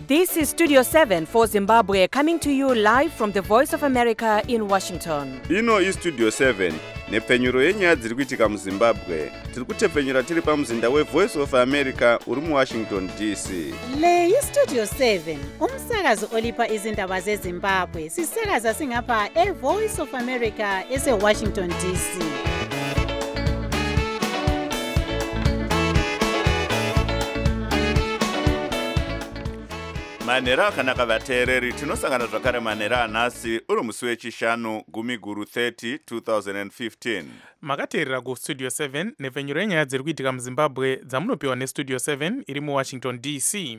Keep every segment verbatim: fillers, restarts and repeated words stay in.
This is Studio seven for Zimbabwe, coming to you live from the Voice of America in Washington. Ino is Studio seven, nepfenyuro yenyaya dziri kuitika muZimbabwe. Tiri kutepfenyura tiri pamuzinda we Voice of America uri mu Washington D C. Le yi Studio seven, umsakazo olipa izindaba zeZimbabwe. Sisakaza singapha e Voice of America ese Washington D C. Manera kanaka vateereri tinosangana zvakare manera anhasi uri musi wechishanu gumi guru thirty twenty fifteen. Makateerera ku Studio seven nepfenyuro yenyaya dziri kuitika muZimbabwe dzamunopiwa neStudio seven iri mu Washington D C.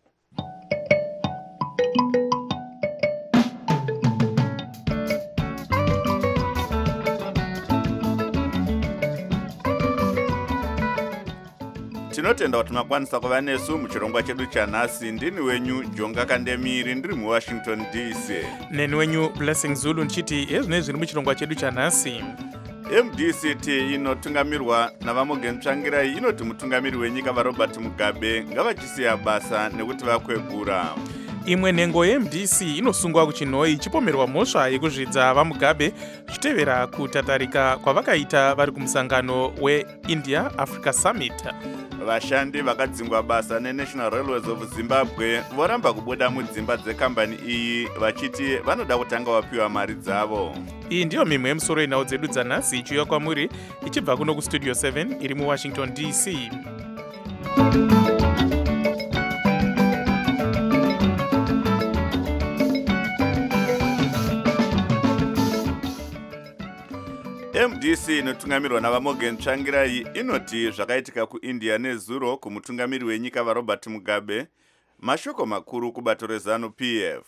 Tinotenda kuti makwanisa kuva nesu muchirongwa chedu chanhasi. Ndini wenyu Jonga Kandemiri ndiri mu Washington D C. Neni wenyu Blessing Zulu nchiti ezvine zviri muchirongwa chedu chanhasi. M D C T inotungamirwa navaMorgan Tsvangirai inoti mutungamiri wenyika vaRobert Mugabe ngavachisiya basa nekuti vakwegura. Imwe nhengo ye M D C inosungwa kuchinhoi ichipomerwa mhosva yekuzvidza vaMugabe zvichitevera kutatarika kwavakaita vari kumusangano weIndia Africa Summit. Vashandi vakadzingwa basa neNational Railways of Zimbabwe voramba kubuda mudzimba dzekambani iyi vachiti vanoda kutanga vapiwa mari dzavo. Iyi ndiyo mimwe yemusoro yenhau dzedu dzanhasi ichiuya kwamuri ichibva kuno kuStudio seven iri mu Washington D C. M D C inotungamirwa navaMorgan Tsvangirai inoti zvakaitika kuIndia nezuro kumutungamiri wenyika vaRobert Mugabe mashoko makuru kubato reZANU P F.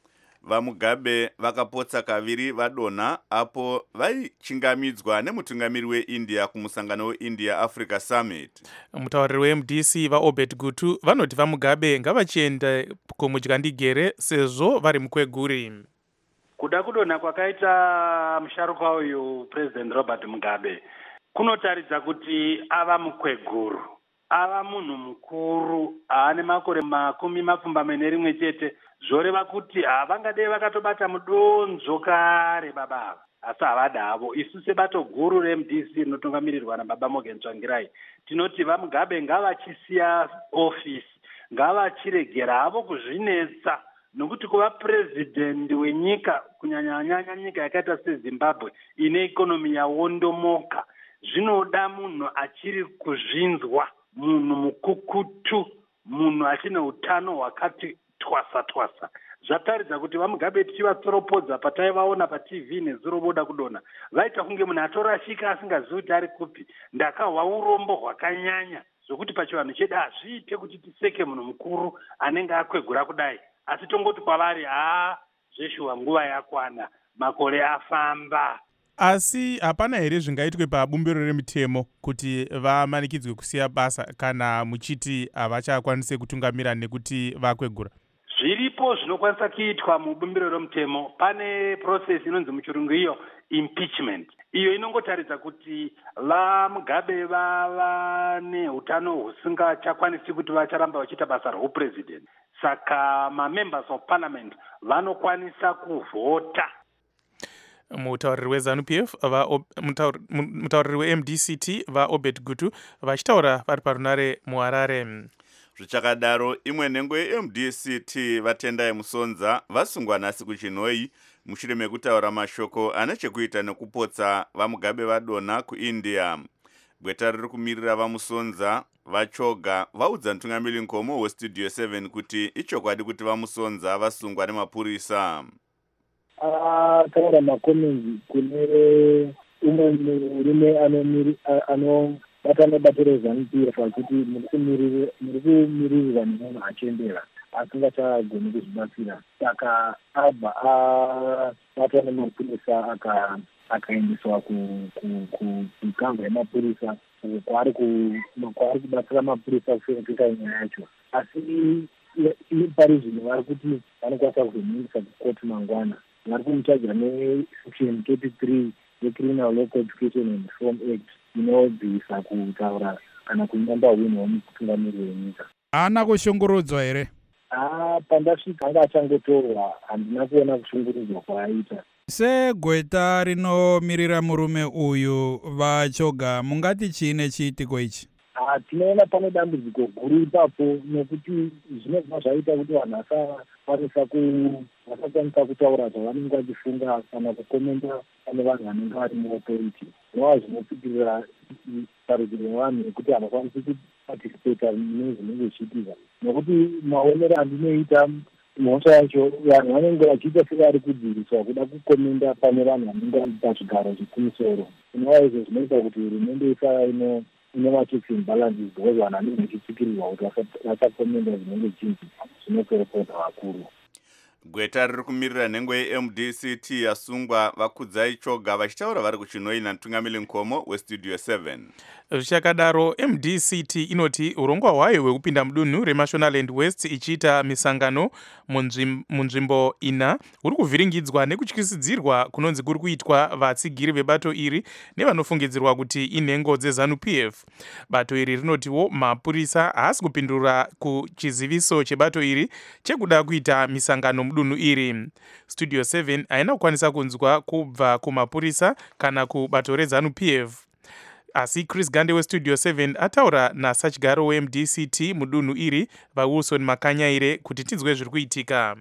VaMugabe vakapotsa kaviri vadonha apo vaichingamidzwa nemutungamiri weIndia kumusangano weIndia Africa Summit. Mutauriri weM D C vaObed Gutu vanoti vaMugabe ngavachienda kumudyandegere sezvo vari mukweguri. Kuda kudonha kwakaita musharuka uyu President Robert Mugabe kunotaridza kuti ava mukweguru, ava munhu mukuru, ane makore makumi mapfumbamwe nerimwe chete, zvoreva kuti havangadei vakatobata mudonzvo kare baba, asi havada havo. Isu sebato guru reM D C rinotungamirirwa nababa Morgan Tsvangirai tinoti vaMugabe ngavachisiya ofisi, ngavachiregera havo kuzvinetsa, nokuti kuva president wenyika kunyanya-nyanya nyika yakaita seZimbabwe ine ikonomi yawondomoka zvinoda munhu achiri kuzvinzwa, munhu mukukutu, munhu achine utano hwakati twasa twasa. Zvataridza kuti vaMugabe tichivatsoropodza pataivaona paTV nezuro voda kudonha vaita kunge munhu atorashika asingazivi kuti ari kupi. Ndakahwa urombo hwakanyanya zvokuti pachivanhu chedu hazviite kuti tiseke munhu mukuru anenge akwegura kudai. Asi tongoti kwavari haa zveshuwa nguva yakwana, makore afamba. Asi hapana here zvingaitwe pabumbiro remutemo kuti vamanikidzwe kusiya basa kana muchiti havachakwanise kutungamira nekuti vakwegura? Zviripo zvinokwanisa kuitwa mubumbiro remutemo. Pane process inonzi muchirungu iyo impeachment. Iyo inongotaridza kuti vaMugabe vava neutano husingachakwanisi kuti vacharamba vachiita basa reupresident. Saka ma-members of parliament vanokwanisa kuvhota. Mutauriri weZANU P F, mutauriri weM D C T vaObed Gutu vachitaura vari parunare muHarare. Zvichakadaro imwe nhengo yeM D C T vatendai Musonza vasungwa nhasi kuchinhoi mushure mekutaura mashoko ane chekuita nekupotsa vaMugabe vadonha kuIndia. Gweta riri kumirira vaMusonza vachoga vaudza mutungamiri nkomo weStudio seven kuti ichokwadi kuti vaMusonza vasungwa nemapurisa. Akataura makomenzi kune umwe murume anobata nebato reZANU P F kuti muri kumiririrwa nemunhu achembera asingachagoni kuzvibatsira. Saka abva abatwa nemapurisa akaendeswa kukamva yemapurisa kwaari kubatsira mapurisa kuita nyaya yacho. Asi pari zvino vari kuti vanokwanisa kuzomhindisa kukoti mangwana. Vari kumutsvagira nesection thirty-three yeCriminal Law Codification and Reform Act inobvisa kutaura kana kunyamba hwino mutungamiri wenyika. Haana kushongorodzwa here? Ah, pandasvika anga achangotorwa handina kuona kushungurudzwa kwaaita. Segweta rinomirira murume uyu vachoga, mungati chiine chiitiko ichi? Ah, tinoona pane dambudziko guru ipapo nekuti zvinobva zvaita kuti vanhu vasakwanisa ku vasakwanisa kutaura zvavanenge vachifunga kana kukomenta pane vanhu vanenge vari muauthority. Zvinova zvinopitirira parutivi rwevanhu nekuti havakwanisi kupatisipeta mune zvinenge zvichiitika, nekuti maonero andinoita mhosva yacho vanhu vanenge vachiita sevari kudziviswa kuda kukomenta pane vanhu vanenge vari pazvigaro zvekumusoro. Zvinova izvo zvinoita kuti hurumende isava ino inova checks and balances because vanhu vanenge vachitsikirirwa kuti vasakomenta zvinenge chinzi zvinoperekota vakuru. Gweta riri kumirira nhengo ye-M D C T yasungwa vakudzai choga vachitaura vari kuchinoi namutungamiri Nkomo westudio seven. Zvichakadaro, M D C T inoti urongwa hwayo hwekupinda mudunhu reMashonaland West ichiita misangano munzvimbo ina huri kuvhiringidzwa nekutyisidzirwa kunonzi kuri kuitwa vatsigiri vebato iri nevanofungidzirwa kuti inhengo dzeZANU P F. Bato iri rinotiwo mapurisa haasi kupindura kuchiziviso chebato iri chekuda kuita misangano mudunhu iri. Studio seven haina kukwanisa kunzwa kubva kumapurisa kana kubato reZANU P F. Asi Chris Gande westudio seven ataura nasachigaro we-M D C T mudunhu iri vaWilson Makanyaire kuti tinzwe zviri kuitika.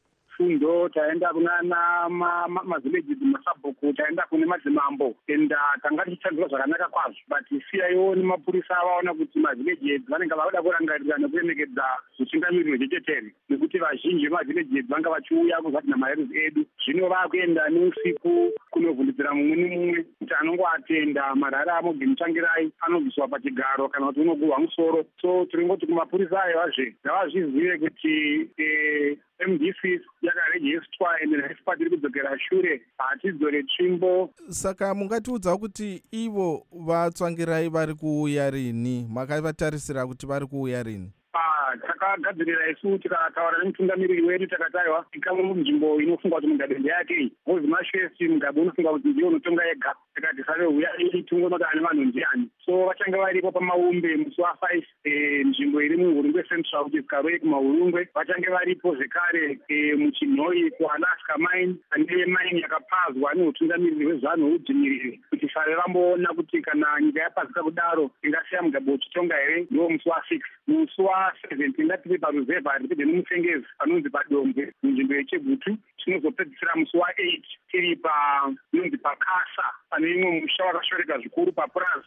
Fundo taenda kunana mavillages masabhuku, taenda kune madzimambo, enda tanga tichitsanzwa zvakanaka kwazvo, but siyaiwo nemapurisa vaona kuti mavillages vanenge vauda kurangarira nekuremekedza uchingamiri hwechechetere, nekuti vazhinji vemavillages vanga vachiuya kuzati namaheruzi edu. Zvino vakuenda neusiku kunovhundutsira mumwe nemumwe kuti anongo atenda marari amobvi mutsvangirai anobviswa pachigaro kana kuti unogurwa musoro. So tiringoti kumapurisa ayo vazve ngavazvizive kuti eh, M D C yakarejistwa ende naisipati iri kudzokera shure hatidzore tsvimbo. Saka mungatiudza kuti ivo vatsvangirai vari kuuya rini, makavatarisira kuti vari kuuya rini? Takagadzirira isu tikataura nemutungamiriri wedu takataiwa ikamwe munzvimbo inofungwa kuti Mugabe ndeyake, Moses Mashwesi Mugabe unofunga kuti ndiye unotonga ega, tikati save uyai tingona ane vanhu ndiani. So vachange varipo pamaumbe musi wafive nzvimbo iri muHurungwe Central kuti Karoi kumaHurungwe, vachange varipo zvekare muChinhoi kuAlaska Mine, ane mine yakapazwa neutungamiriri hwezvanhu hweudzvinyiriri, kuti save vamboona kuti kana nyika yapazika kudaro ingasiya Mugabe uchitonga here. Ndiwo musi wasix. Musi waseven tingatiri paruzevha ripedyo nemutsengezi panonzi paDombwe munzvimbo yeChegutu. Tinozopedzisira musi waeight tiri panonzi paKasa pane imwe musha wakashoreka zvikuru paPras.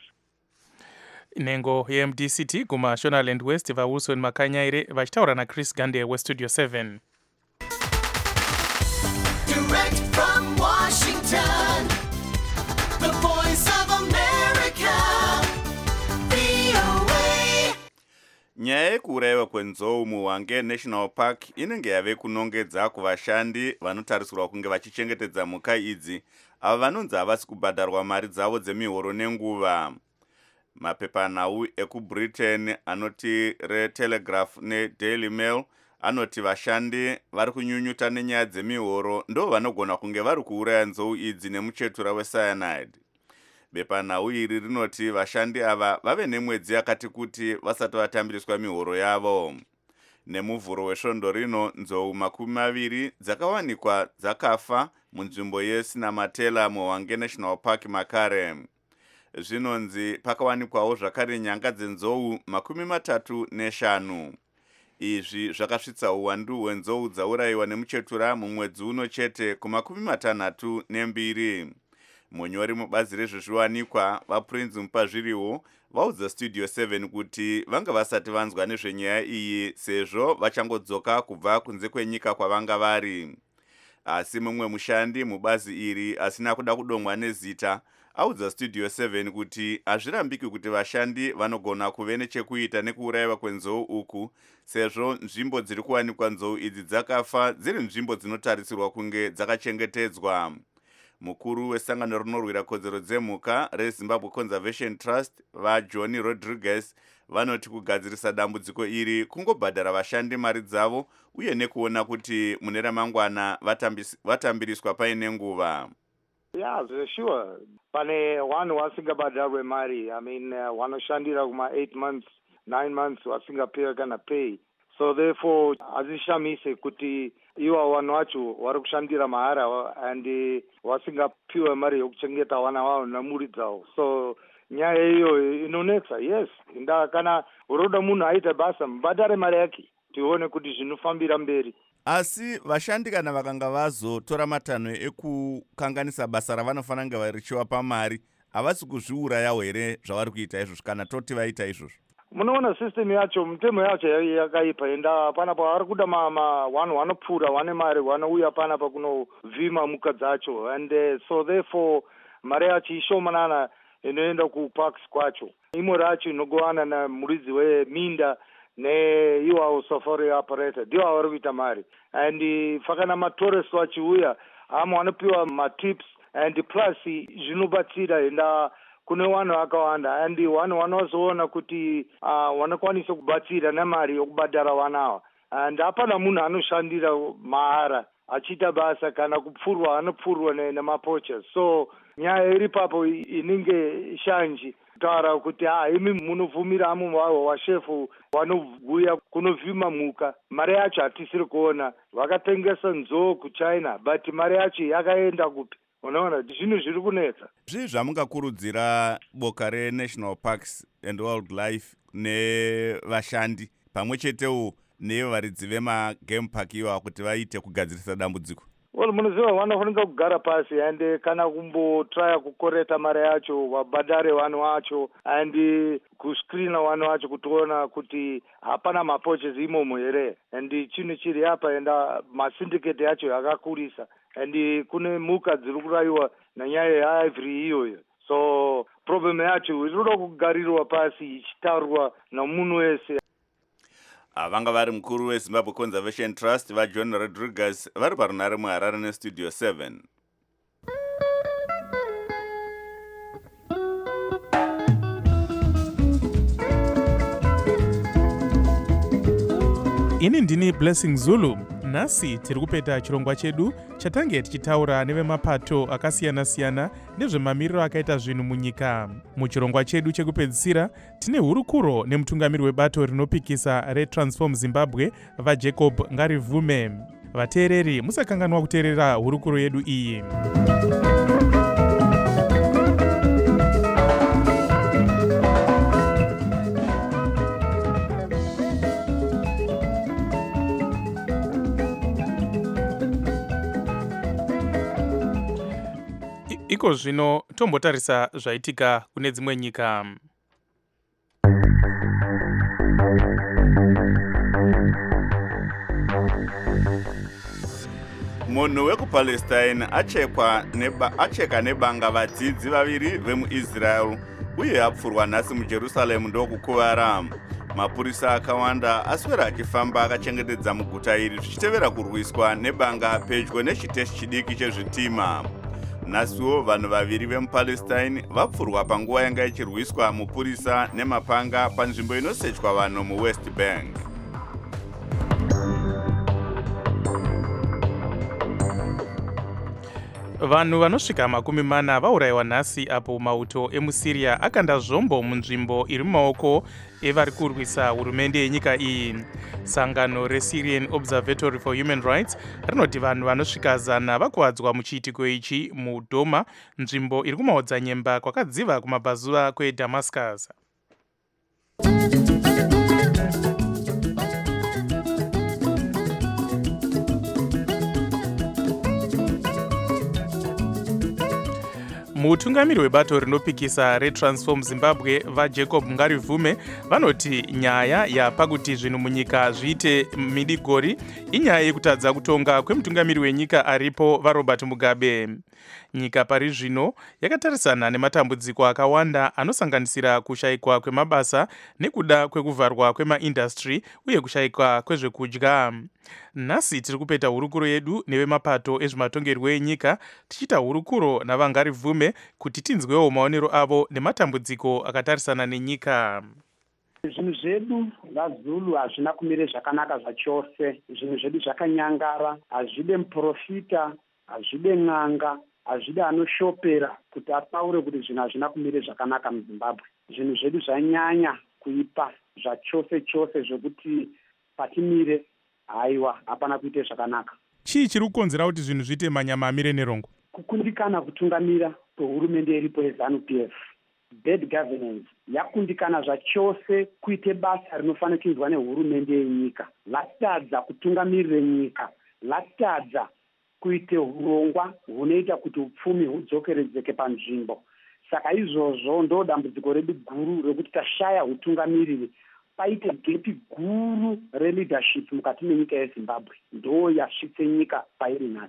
Nhengo ye-M D C T kuMashonaland West vaWilson Makanyaire vachitaura naChris Gande westudio seven. Direct from Washington, the voice of America, V O A. Nyaya yekuurayiwa kwenzou muHwange National Park inenge yave kunongedza kuvashandi vanotarisirwa kunge vachichengetedza mhuka idzi, ava vanonzi havasi kubhadharwa mari dzavo dzemihoro nenguva. Mapepanhau ekuBritain anoti reTelegraph neDaily Mail anoti vashandi vari kunyunyuta nenyaya dzemihoro ndo vanogona kunge vari kuuraya nzou idzi nemuchetura wecyanide. Bepanhau iri rinoti vashandi ava vave nemwedzi yakati kuti vasati vatambiriswa mihoro yavo. Nemuvhuro wesvondo rino nzou makumi maviri dzakawanikwa dzakafa munzvimbo yeSinamatela muHwange National Park makare. Zvinonzi pakawanikwawo zvakare nyanga dzenzou makumi matatu neshanu. Izvi zvakasvitsa uwandu hwenzou dzaurayiwa nemuchetura mumwedzi uno chete kumakumi matanhatu nembiri. Munyori mubazi rezvezviwanikwa vaPrince Mupazviriwo vaudza studio seven kuti vanga vasati vanzwa nezvenyaya iyi sezvo vachangodzoka kubva kunze kwenyika kwavanga vari. Asi mumwe mushandi mubazi iri asina kuda kudomwa nezita audza studio seven kuti hazvirambiki kuti vashandi vanogona kuve nechekuita nekuurayiwa kwenzou uku sezvo nzvimbo dziri kuwanikwa nzou idzi dzakafa dziri nzvimbo dzinotarisirwa kunge dzakachengetedzwa. Mukuru wesangano rinorwira kodzero dzemhuka reZimbabwe Conservation Trust vaJohn Rodriguez vanoti kugadzirisa dambudziko iri kungobhadhara vashandi mari dzavo uye nekuona kuti mune ramangwana vatambiriswa paine nguva. Yeah, sure. Pane vanhu vasingabhadharwe mari. I mean, uh, vanoshandira kuma eight months, nine months vasingapiwa kana pay. so therefore hazvishamise kuti ivo vanhu vacho vari kushandira mahara and vasingapiwe mari yokuchengeta vana vavo nemhuri dzavo. So nyaya iyo inonetsa. Yes, nda kana uroda munhu aita basa mubhadhare mari yake tione kuti zvinofambira mberi. Asi vashandi kana vakanga vazotora matanho ekukanganisa basa ravanofanira kunge varichiwapa mari, havasi kuzviurayawo here zvavari kuita izvozvo kana toti vaita izvozvo? Munoona system yacho, mutemo yacho yakaipa, enda panapa vari kuda vanhu vanopfuura vane mari vanouya panapa kunovhima muka dzacho, and uh, so therefore mari yacho ishomanana inoenda kuparks kwacho. Imwe racho inogovana namuridzi weminda neiwawo safari operator ndiwo vari kuita mari, and fakana matourist vachiuya hama vanopiwa matips, and plus zvinobatsira enda kune vanhu vakawanda, and vanhu vanozoona kuti uh, vanokwanisa kubatsira nemari yokubhadhara vana ava, and hapana munhu anoshandira mahara achiita basa kana kupfurwa anopfurwa nemapoachers. So nyaya iri papo inenge shanji kutaura kuti ha imi munobvumira amo vavo vashefu vanouya kunovhima muka, mari yacho hatisiri kuona. Vakatengesa nzoo kuchina but mari yacho yakaenda kupi? Unaona zvinhu zviri kunetsa. Zvii zvamungakurudzira boka reNational Parks and Wildlife nevashandi pamwe chetewo nevaridzi vemagame park iwa kuti vaite kugadzirisa dambudziko? Well, munoziva vanofanira kugara pasi and kana kumbotraya kukoreta mari yacho vabhadhare vanhu vacho and kuscreena vanhu vacho kutiona kuti hapana mapoaches imomo here, and chinhu chiri apa enda masyndicate yacho yakakurisa, and kune muka dziri kurayiwa nanyaya yeivory iyoyo. So problem yacho inoda kugarirwa pasi ichitaurwa namunhu wese. Vanga vari mukuru weZimbabwe Conservation Trust vaJohn Rodriguez vari parunare muHarare nestudio seven. Ini ndini Blessing Zulu. Nhasi tiri kupeta chirongwa chedu chatange tichitaura nevemapato akasiyana-siyana nezvemamiriro akaita zvinhu munyika. Muchirongwa chedu chekupedzisira tine hurukuro nemutungamiri webato rinopikisa reTransform Zimbabwe vaJacob Ngarivume. Vateereri musakanganwa kuteerera hurukuro yedu iyi. Iko zvino tombotarisa zvaitika kune dzimwe nyika. Munhu wekuPalestine achekwa neba acheka nebanga vadzidzi vaviri vemuIsrael uye apfurwa nhasi muJerusalem ndokukuvara. Mapurisa akawanda aswera achifamba akachengetedza muguta iri zvichitevera kurwiswa nebanga pedyo nechiteshi chidiki chezvitima. Nhasiwo vanhu vaviri vemuPalestine vapfurwa panguva yanga ichirwiswa mupurisa nemapanga panzvimbo inosetywa vanhu muWest Bank. Vanhu vanosvika makumi mana vaurayiwa nhasi apo mauto emuSyria akanda zvombo munzvimbo iri mumaoko evari kurwisa hurumende yenyika iyi. Sangano reSyrian Observatory for Human Rights rinoti vanhu vanosvika zana vakuwadzwa muchiitiko ichi muDoma, nzvimbo iri kumaodzanyemba kwakadziva kumabvazuva kweDamascus. Mutungamiri webato rinopikisa reTransform Zimbabwe vaJacob Ngarivume vanoti nyaya yapakuti zvinhu munyika zviite midigori inyaya yekutadza kutonga kwemutungamiri wenyika aripo vaRobert Mugabe. Nyika pari zvino yakatarisana nematambudziko akawanda anosanganisira kushayikwa kwemabasa nekuda kwekuvharwa kwemaindastry uye kushayikwa kwezvekudya. Nhasi tiri kupeta hurukuro yedu nevemapato ezvematongerwo enyika tichita hurukuro navaNgarivume kuti tinzwewo maonero avo nematambudziko akatarisana nenyika. Zvinhu zvedu vaZulu hazvina kumira zvakanaka zvachose. Zvinhu zvedu zvakanyangara, hazvide muprofita, hazvide n'anga, hazvide anoshopera kuti ataure kuti zvinhu hazvina kumira zvakanaka muZimbabwe. Zvinhu zvedu zvanyanya kuipa zvachose chose zvokuti patimire haiwa hapana kuite zvakanaka. Chii chiri kukonzera kuti zvinhu zviite manyama amire nerongo? Kukundikana kutungamira kwehurumende iripo yeZANU P F. Bad governance yakundikana zvachose kuite basa rinofanira kuizwa nehurumende yenyika. Latadza kutungamirire nyika, latadza kuite urongwa hunoita kuti upfumi hudzokeredzeke panzvimbo. Saka izvozvo ndo dambudziko redu guru rekuti tashaya utungamiriri, paite gepi guru releadership mukati menyika yeZimbabwe, ndo yasvitse nyika pairi nhasi.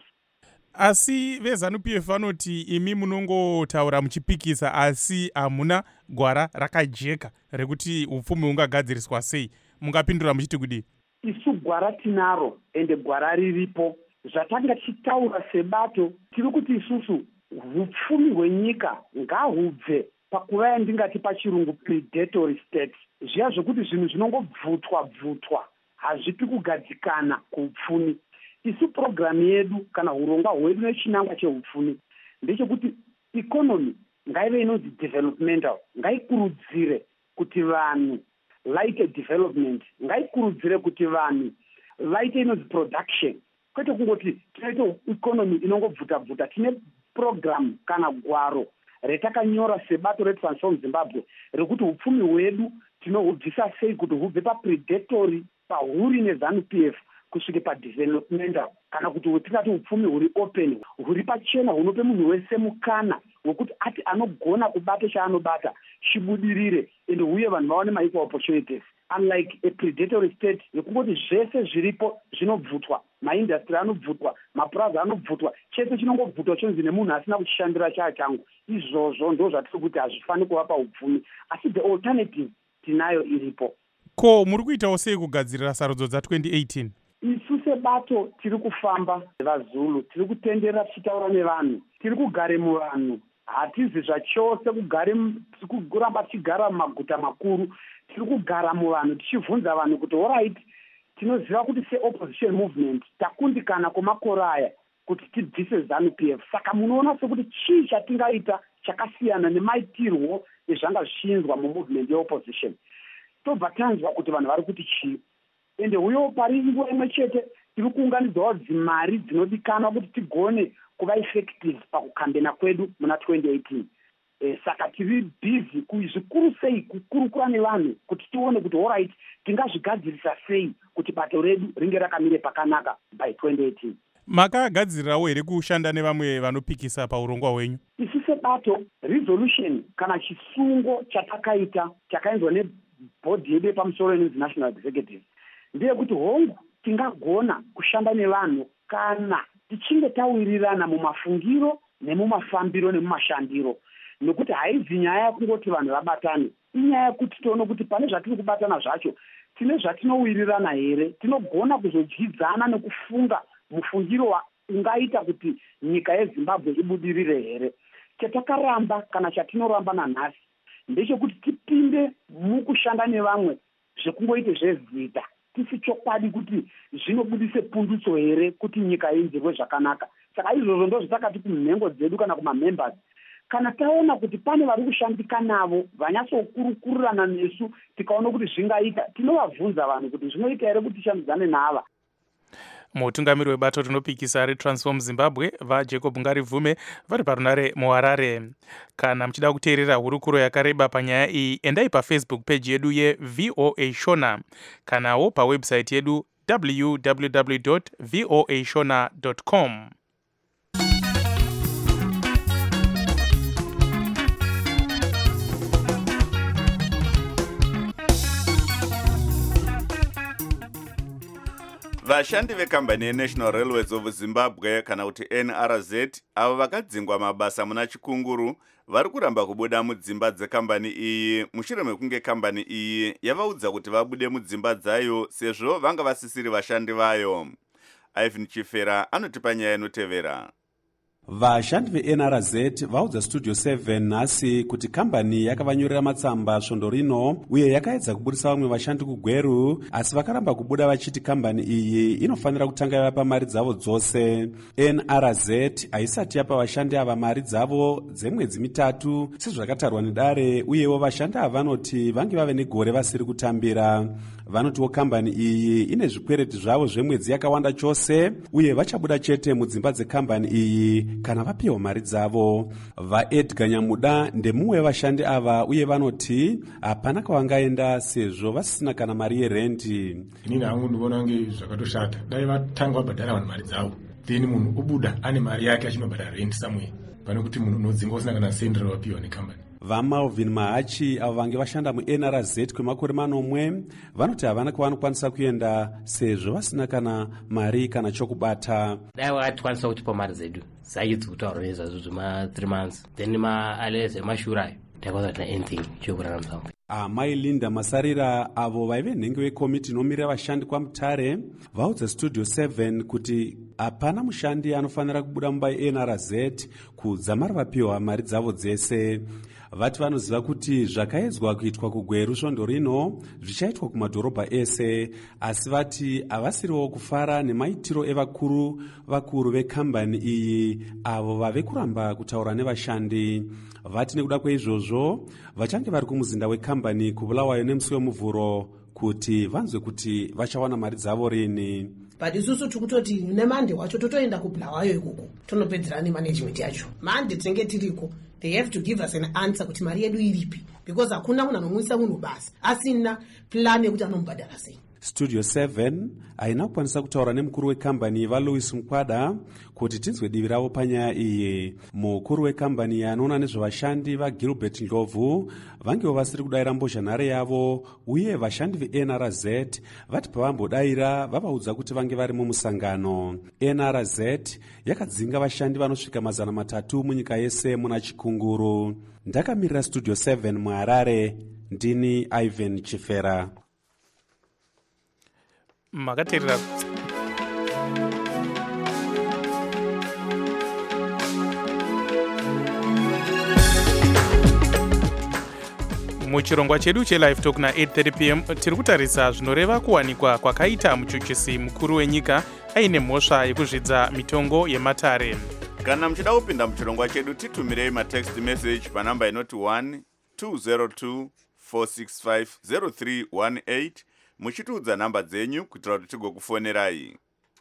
Asi veZANU P F vanoti imi munongotaura muchipikisa asi hamuna gwara rakajeka rekuti upfumi hungagadziriswa sei. Mungapindura muchiti kudii? Isu gwara tinaro ende gwara riripo. Zvatanga tichitaura sebato tiri kuti isusu upfumi hwenyika ngahubve pakuva yandingati pachirungu predatory state. Zviya zvokuti zvinhu zvinongobvutwa bvutwa hazvipi kugadzikana kuupfumi. Isu programu yedu kana urongwa hwedu nechinangwa cheupfumi ndechekuti economy ngaive inonzi developmental, ngaikurudzire kuti vanhu vaite development, ngaikurudzire kuti vanhu vaite inonzi production, kwete kungoti tinoite economy inongobvuta bvuta. Tine program kana gwaro retakanyora sebato reTransform Zimbabwe rekuti upfumi hwedu tinohubvisa sei kuti hubve papredatory pahuri neZANU P F kusvike padevelopmental, kana kuti tingati upfumi huri open, huri pachena, hunope munhu wese mukana wekuti ati anogona kubata chaanobata chibudirire ende uye vanhu vaone maequal opportunities. Unlike a predatory state yekungoti zvese zviripo zvinobvutwa, maindustry anobvutwa, mapurazi anobvutwa, chese chinongobvutwa chonzi nemunhu asina kuchishandira chaachangu. Izvozvo ndo zvatiri kuti hazvifani kuva paupfumi, asi the alternative tinayo iripo. Ko muri kuitawo sei kugadzirira sarudzo dza twenty eighteen? Isu sebato tiri kufamba vaZulu, tiri kutendera tichitaura nevanhu, tiri kugare muvanhu, hatizi zvachose kugare kuramba tichigara mumaguta makuru, tiri kugara muvanhu tichibvunza vanhu kuti alright, tinoziva kuti se-opposition movement takundikana kwemakore aya kuti tibvise ZANU P F. Saka munoona sekuti chii chatingaita chakasiyana nemaitirwo ezvanga zvichinzwa mumovement yeopposition. Tobva tanzwa kuti vanhu vari kuti chii, ende uyo pari nguva imwe chete tiri kuunganidzawo dzimari dzinodikanwa kuti tigone kuva effective pakukambena kwedu muna twenty eighteen. E, saka tiri busy zvikuru sei kukurukura nevanhu kuti tione kuti alright tingazvigadzirisa sei kuti bato redu ringe rakamire pakanaka by twenty eighteen. Makagadzirirawo here kushanda nevamwe vanopikisa paurongwa hwenyu? Isu sebato resolution kana chisungo chatakaita chakaenzwa nebhodhi yedu yepamusoro inonzi National Executive ndeyekuti hongu tingagona kushanda nevanhu kana tichinge tawirirana mumafungiro nemumafambiro nemumashandiro, nokuti haizi nyaya yekungoti vanhu vabatane, inyaya yekuti tione kuti pane zvatiri kubatana zvacho tine zvatinowirirana here, tinogona kuzodyidzana nekufunga mufungiro ungaita kuti nyika yeZimbabwe ibudirire here. Chatakaramba kana chatinoramba nanhasi ndechekuti tipinde mukushanda nevamwe zvekungoite zvezita, tisi chokwadi kuti zvinobudise pundutso here kuti nyika iinzirwe zvakanaka. Saka izvozvo ndo zvitakati kumhengo dzedu kana kumamembers, kana taona kuti pane vari kushandika navo vanyatsokurukurirana nesu tikaona kuti zvingaita, tinovabvunza vanhu kuti zvinoita here kuti tishandidzane nava. Mutungamiri webato rinopikisa reTransform Zimbabwe vaJacob Ngarivume vari parunare muHarare. Kana muchida kuteerera hurukuro yakareba panyaya iyi, endai paFacebook page yedu yeV O A Shona kanawo pawebsite yedu w w w dot v o a shona dot com. Vashandi vekambani yeNational Railways of Zimbabwe kana kuti N R Z avo vakadzingwa mabasa muna Chikunguru vari kuramba kubuda mudzimba dzekambani iyi mushure mekunge kambani iyi yavaudza kuti vabude mudzimba dzayo sezvo vanga vasisiri vashandi vayo. Ivan Chifera anotipa nyaya inotevera. Vashandi veN R Z vaudza Studio seven nhasi kuti kambani yakavanyorera matsamba svondo rino uye yakaedza kubudisa vamwe vashandi kugweru, asi vakaramba kubuda vachiti kambani iyi inofanira kutanga yapa mari dzavo dzose. N R Z haisati yapa vashandi ava mari dzavo dzemwedzi mitatu sezvakatarwa nedare, uyewo vashandi ava vanoti vange vave negore vasiri kutambira. vanotiwo kambani iyi ine zvikwereti zvavo zvemwedzi yakawanda chose uye vachabuda chete mudzimba dzekambani iyi kana vapiwa mari dzavo. vaedgar nyamuda ndemumwe wevashandi ava uye vanoti hapana kwavangaenda sezvo vasisina kana mari yerendi. inini hangu ndivona kunge zvakatoshata dai vatanga vabhadhara vanhu mari dzavo then munhu obuda ane mari yake achinobhadhara rendi somewhere pane kuti munhu unodzinga usina kana sendi rawapiwa nekambani. vamalvin mahachi avo vange vashanda muN R Z kwemakore manomwe vanoti havana kwavanokwanisa kuenda sezvo vasina kana mari kana chokubata. dai vakatokwanisa kutipa mari dzedu dzaiedzi kutaura nezvazvo zvema three months then maaleze emashure ayo takwaza tina anything chokurarama. amai linda masarira avo vaive nhengo yekomiti inomirira vashandi kwamutare vaudza studio seven kuti hapana mushandi anofanira kubuda mumba yeN R Z kudzamara vapiwa mari dzavo dzese. vati vanoziva kuti zvakaedzwa kuitwa kugweru svondo rino zvichaitwa kumadhorobha ese, asi vati havasiriwo kufara nemaitiro evakuru vakuru vekambani iyi avo vave kuramba kutaura nevashandi. vati nekuda kweizvozvo vachange vari kumuzinda wekambani kubulawayo nemusi wemuvhuro kuti vanzwe kuti vachawana mari dzavo rini. but isusu tikutoti nemande wacho totoenda kubulawayo ikoko tonopedzera nemanagement yacho. mande tinenge tiriko they have to give us an answer kuti mari yedu iripi because hakuna munhu anomwisa munhu basi asina plan yekuti anomubhadhara sei. studio seven haina kukwanisa kutaura nemukuru wekambani valouis mukwada kuti tinzwe divi ravo panyaya iyi. mukuru wekambani anoona nezvevashandi vagilbert ndlovu vangewo vasiri kudayira mbozhanhare yavo uye vashandi veN R Z vati pavambodayira vavaudza kuti vange vari mumusangano. N R Z yakadzinga vashandi vanosvika mazana matatu munyika yese muna chikunguru. ndakamirira studio seven muharare ndini Ivan Chifera. makateerera muchirongwa chedu chelive talk na eight thirty p m tiri kutarisa zvinoreva kuwanikwa kwakaita muchuchisi mukuru wenyika aine mhosva yekuzvidza mitongo yematare. kana muchida kupinda muchirongwa chedu titumirei matext message panamba inoti one two zero two four six five zero three one eight muchitiudza namba dzenyu kuitira kuti tigokufonerai.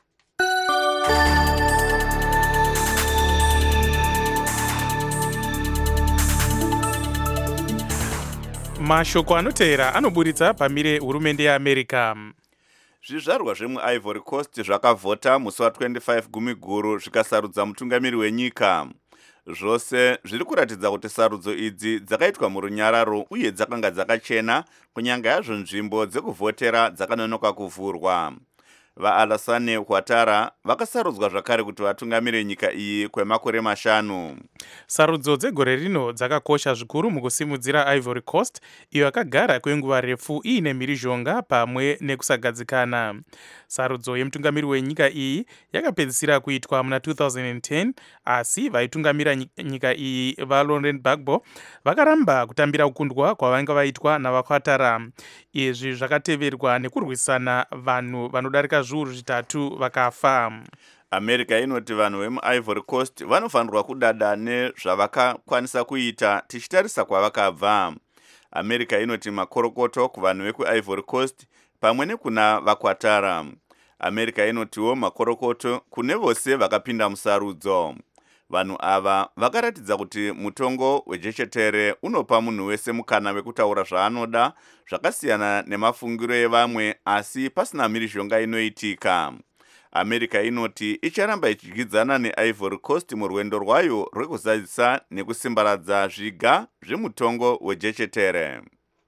mashoko anoteera anoburitsa pamire hurumende yeamerica. zvizvarwa zvemuivory coast zvakavhota musi wa25 gumiguru zvikasarudza mutungamiri wenyika. zvose zviri kuratidza kuti sarudzo idzi dzakaitwa murunyararo uye dzakanga dzakachena kunyanga yazvo nzvimbo dzekuvhotera dzakanonoka kuvhurwa. vaAlassane Ouattara vakasarudzwa zvakare kuti vatungamire nyika iyi kwemakore mashanu. sarudzo dzegore rino dzakakosha zvikuru mukusimudzira Ivory Coast iyo yakagara kwenguva refu iine mhirizhonga pamwe nekusagadzikana. sarudzo yemutungamiri wenyika iyi yakapedzisira kuitwa muna two thousand ten asi vaitungamira nyika iyi vaLaurent Gbagbo vakaramba kutambira kukundwa kwavanga vaitwa navaOuattara. izvi zvakateverwa nekurwisana vanhu vanodarika zviuru zvitatu vakafa. america inoti vanhu vemuivory coast vanofanirwa kudada nezvavakakwanisa kuita tichitarisa kwavakabva. america inoti makorokoto kuvanhu vekuivory coast pamwe nekuna vaOuattara. america inotiwo makorokoto kune vose vakapinda musarudzo. vanhu ava vakaratidza kuti mutongo wejechetere unopa munhu wese mukana wekutaura zvaanoda zvakasiyana nemafungiro evamwe asi pasina mhirizhonga inoitika. america inoti icharamba ichidyidzana neIvory Coast murwendo rwayo rwekuzadzisa nekusimbaradza zviga zvemutongo wejechetere.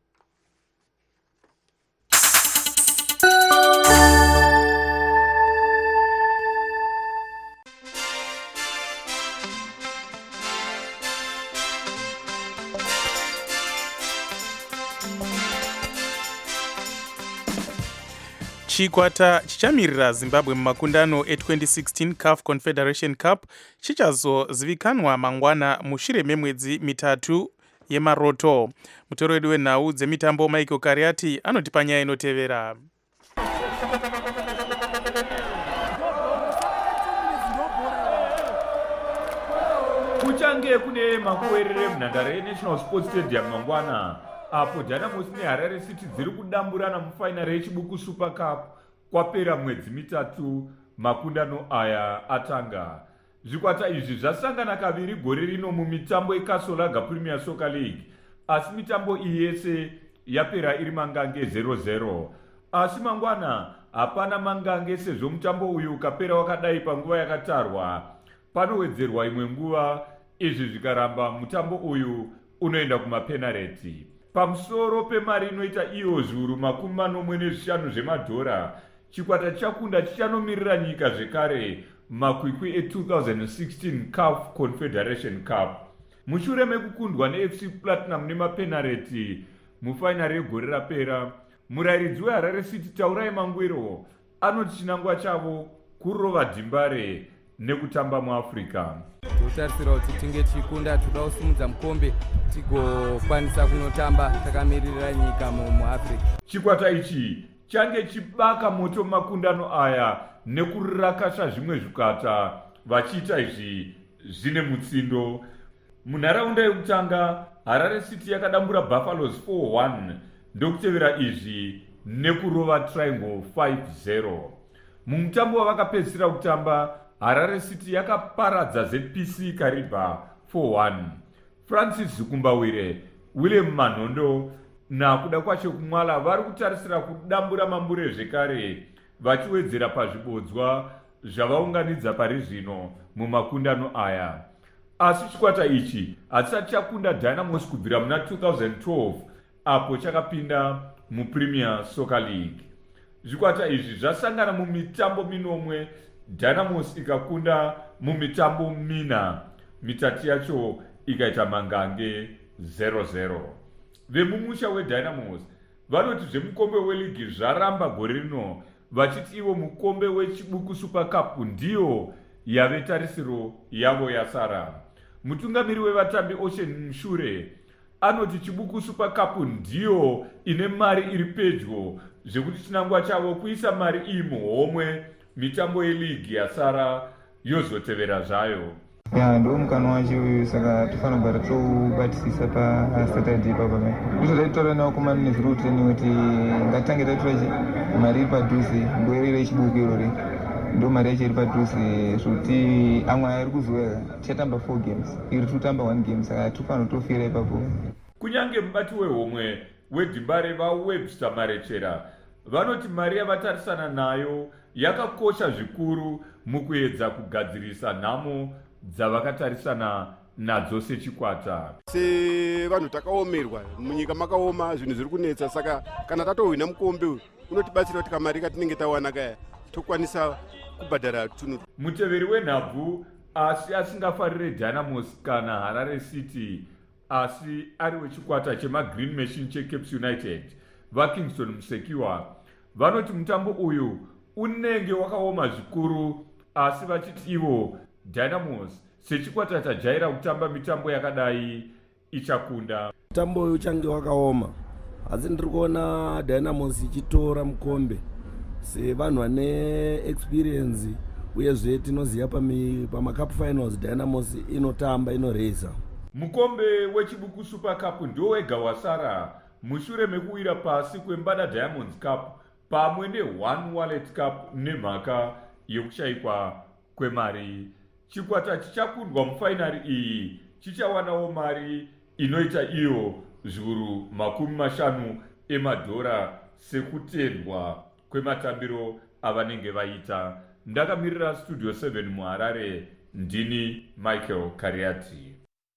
chikwata chichamirira zimbabwe mumakundano e-twenty sixteen C A F Confederation Cup chichazozivikanwa mangwana mushure memwedzi mitatu yemaroto. mutoro wedu wenhau dzemitambo Michael Kariati anoti panyaya inotevera. kuchange kune makuwerere munhandare yeNational Sports Stadium mangwana apo Dynamos neHarare City dziri kudamburana mufainari yechibuku Super Cup kwapera mwedzi mitatu makundano aya atanga. Zvikwata izvi zvasangana kaviri gore rino mumitambo yeKasolaga Premier Soccer League, asi mitambo iyi yese yapera iri mangange zero zero. Asi mangwana hapana mangange sezvo mutambo uyu ukapera wakadai panguva yakatarwa. Panowedzerwa imwe nguva, izvi zvikaramba mutambo uyu unoenda kumapenareti. Pamusoro pemari inoita iyo zviuru makumi manomwe nezvishanu zvemadhora, chikwata chakunda chichanomiririra nyika zvekare makwikwi e-twenty sixteen C A F Confederation Cup. Mushure mekukundwa neF C Platinum nemapenareti mufainari yegore rapera, murayiridzi weHarare City Taurai Mangwiro anoti chinangwa chavo kurova dhimbare nekutamba muAfrica. Totarisira kuti tinge tichikunda, toda kusimudza mukombe tigokwanisa kunotamba takamirira nyika muAfrica. Chikwata ichi change chibaka moto makundano aya nekurakasha zvimwe zvikwata vachiita izvi zvine mutsindo. Munharaunda yekutanga Harare City yakadambura Buffaloes four one ndokutevera izvi nekurova Triangle five zero. Mumutambo wavakapedzisira kutamba, Harare City yakaparadza Z P C Kariba four one. Francis Zukumbawire, William Manondo nakuda kwacho kumwala vari kutarisira kudambura mambure zvekare vachiwedzera pazvibodzwa zvavaunganidza pari zvino mumakundano aya. Asi chikwata ichi hatisati chakunda Dynamos kubvira muna two thousand twelve apo chakapinda muPremier Soccer League. Zvikwata izvi zvasangana mumitambo minomwe, Dynamos ikakunda mumitambo mina, mitatu yacho ikaita mangange zero zero. Vemumusha weDynamos vanoti zvemukombe weligi zvaramba gore rino, vachiti ivo mukombe wechibuku Super Cup ndiyo yave tarisiro yavo yasara. Mutungamiri wevatambi Ocean Mushure anoti chibuku Super Cup ndiyo ine mari iri pedyo zvekuti chinangwa chavo kuisa mari iyi muhomwe mitambo yeligi yasara yozotevera zvayo. Ya ndo mukano wacho uyu, saka tofana kugara tobatisisa paSaturday papa mai ndizvo taitaura nawo kumanezi ruteni kuti ngatitange tatora mari iri padhuze ngoerere chibuku irori, ndo mari yacho iri padhuze zvokuti amwe ari kuzouya tichatamba four games iri tutamba one game, saka tofana tofira ipapo. Kunyange mubati wehomwe wedhimbare vaWebster Marechera vanoti mari yavatarisana nayo yakakosha zvikuru mukuedza kugadzirisa nhamo dzavakatarisana nadzo sechikwata. Sevanhu takaomerwa munyika makaoma, zvinhu zviri kunetsa, saka kana tatohwina mukombe unotibatsira kuti kamari katinenge tawana kaya tokwanisa kubhadhara tunhu. Muteveri wenhabvu asi asingafarire Dynamos kana Harare City, asi ari wechikwata chemaGreen Machine cheCape United, vaKingston Musekiwa vanoti mutambo uyu unenge wakaoma zvikuru, asi vachiti ivo Dynamos sechikwata chajaira kutamba mitambo yakadai ichakunda. Mutambo uyu uchange wakaoma, asi ndiri kuona Dynamos ichitora mukombe sevanhu vane experience, uyezve tinoziva pamacup finals Dynamos inotamba inoreza. Mukombe wechibuku Super Cup ndo wega wasara mushure mekuwira pasi kwembada Diamonds Cup pamwe neOne Wallet Cup nemhaka yekushayikwa kwemari. Chikwata chichakundwa mufainari iyi chichawanawo mari inoita iyo zviuru makumi mashanu emadhora sekutendwa kwematambiro avanenge vaita. Ndakamirira Studio seven muHarare, ndini Michael Kariati.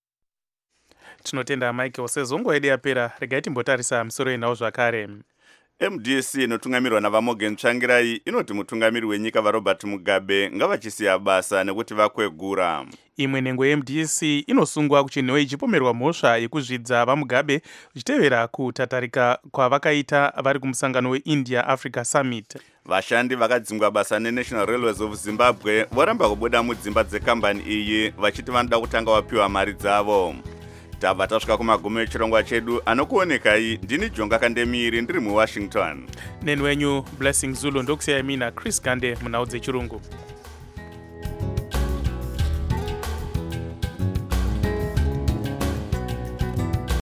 Tinotenda Michael. Sezongo yedu yapera, regai timbotarisa misoro inawo zvakare. M D S inotungamirwa naVaMorgan Tsvangirai inoti mutungamiri wenyika vaRobert Mugabe ngavachisiya basa nekuti vakwegura. Imwe nhengo yeM D S inosungwa kuchinhuwe ichipomerwa mhosva yekuzvidza vaMugabe uchitevera kutatarika kwavakaita vari kumusangano weIndia Africa Summit. Vashandi vakadzingwa basa neNational Railways of Zimbabwe voramba kubuda mudzimba dzekambani iyi vachiti vanoda kutanga vapiwa mari dzavo. Tabva tasvika kumagumo echirongwa chedu, anokuonekai ndini Jonga Kandemiri ndiri muWashington. Neni wenyu Blessing Zulu ndokusiyai mina Chris Gande munhau dzechirungu.